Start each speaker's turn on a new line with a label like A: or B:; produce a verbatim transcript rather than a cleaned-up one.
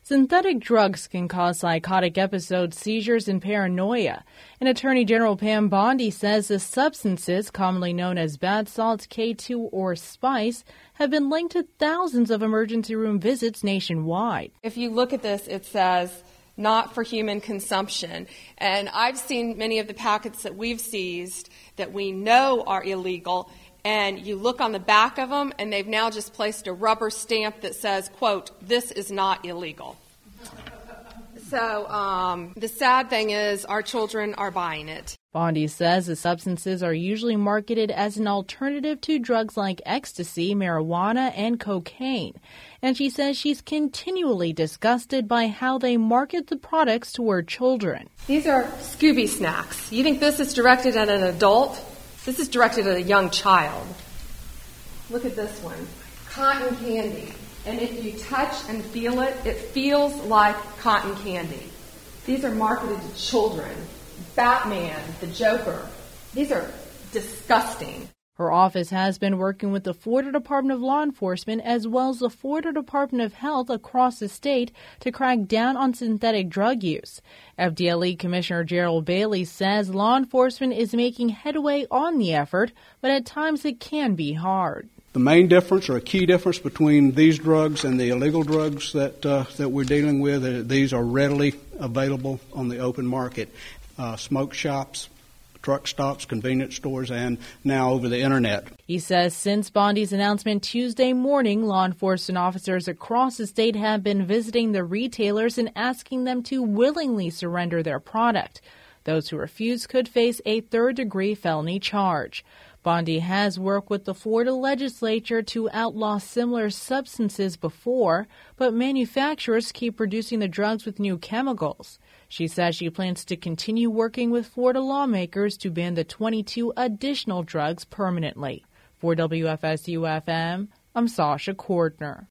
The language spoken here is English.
A: Synthetic drugs can cause psychotic episodes, seizures, and paranoia. And Attorney General Pam Bondi says the substances, commonly known as bath salts, K two, or spice, have been linked to thousands of emergency room visits nationwide.
B: If you look at this, it says not for human consumption. And I've seen many of the packets that we've seized that we know are illegal, and you look on the back of them, and they've now just placed a rubber stamp that says, quote, this is not illegal. So um, the sad thing is our children are buying it.
A: Bondi says the substances are usually marketed as an alternative to drugs like ecstasy, marijuana, and cocaine. And she says she's continually disgusted by how they market the products toward children.
B: These are Scooby snacks. You think this is directed at an adult? This is directed at a young child. Look at this one. Cotton candy. And if you touch and feel it, it feels like cotton candy. These are marketed to children. Batman, the Joker. These are disgusting.
A: Her office has been working with the Florida Department of Law Enforcement as well as the Florida Department of Health across the state to crack down on synthetic drug use. F D L E Commissioner Gerald Bailey says law enforcement is making headway on the effort, but at times it can be hard.
C: The main difference or a key difference between these drugs and the illegal drugs that uh, that we're dealing with is that these are readily available on the open market. Uh, smoke shops, truck stops, convenience stores, and now over the internet.
A: He says since Bondi's announcement Tuesday morning, law enforcement officers across the state have been visiting the retailers and asking them to willingly surrender their product. Those who refuse could face a third-degree felony charge. Bondi has worked with the Florida legislature to outlaw similar substances before, but manufacturers keep producing the drugs with new chemicals. She says she plans to continue working with Florida lawmakers to ban the twenty-two additional drugs permanently. For W F S U F M, I'm Sasha Cordner.